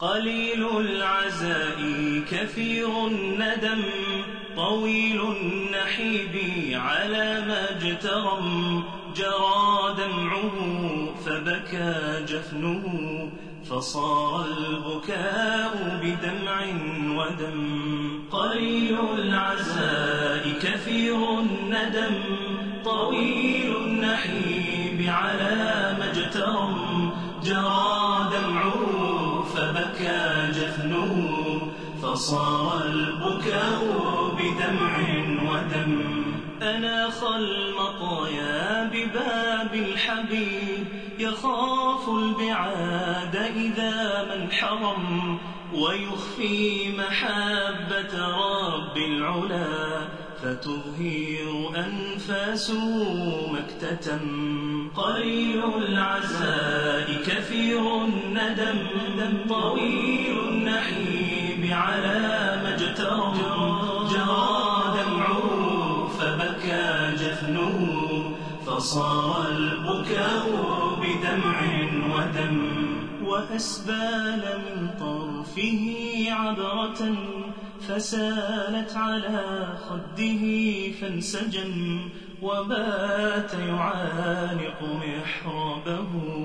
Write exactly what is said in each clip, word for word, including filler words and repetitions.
قليل العزاء كثير الندم طويل النحيب على ما اجترم جرى دمعه فبكى جفنه فصار البكاء بدمع ودم. قليل العزاء كثير الندم طويل النحيب على ما اجترم جرى دمعه فبكى جفنه فصار البكاء بدمع ودم. أناخ المطايا بباب الحبيب يخاف البعاد إذا ما انحرم ويخفي محبة رب العلا فتظهر أنفاسه ما اكتتم. قليل العزاء كثير الندم طويل النحيب على ما اجترم جرى دمعه فبكى جفنه فصار البكاء بدمع ودم. وأسبال من طرفه عبرة فسالت على خده فانسجم وبات يعانق محرابه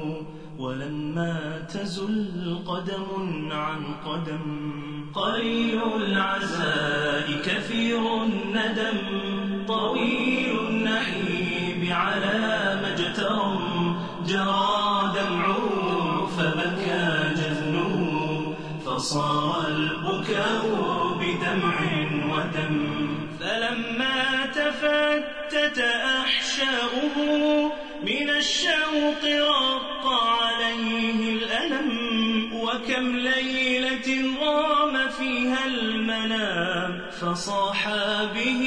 ولما تزل قدم عن قدم. قليل العزاء كثير الندم طويل النحيب على ما اجترم جرى دمعه فبكى جفنه فصار البكاء بدمع ودم. فلما تفتت أحشاؤه من الشوق رق عليه الألم وكم ليلة رام فيها المنام فصاح به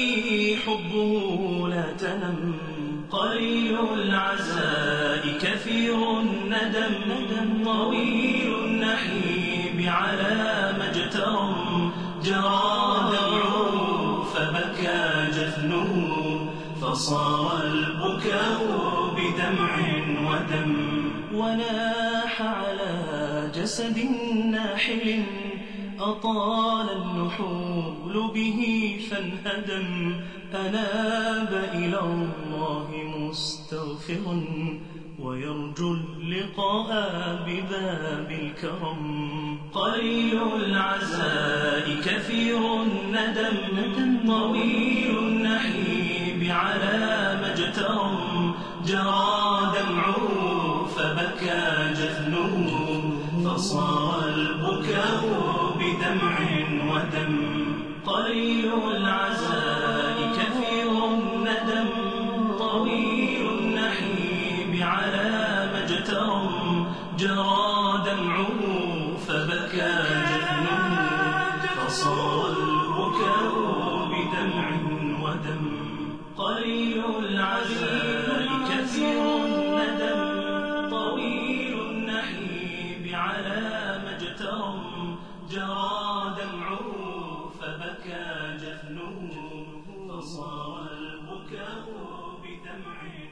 حبه لا تنم. قليل العزاء كثير الندم طويل النحيب على ما اجترم جرى دمعه فبكى جفنه فصار البكاء بدمع ودم. وناح على جسد ناحل أطال النحول به فانهدم أناب إلى الله مستغفرا ويرجو اللقاء بباب الكرم. قليل العزاء كثير الندم طويل النحيب على ما اجترم جرى دمعه فبكى جفنه فصار البكاء بدمع ودم. قليل العزاء كثير الندم طويل النحيب على ما اجترم جرى دمعه فبكى جفنه فصار البكاء بدمع ودم. قليل العزاء كثير الندم طويل النحيب على ما اجترم جرى دمعه فبكى جفنه فصار البكاء بدمع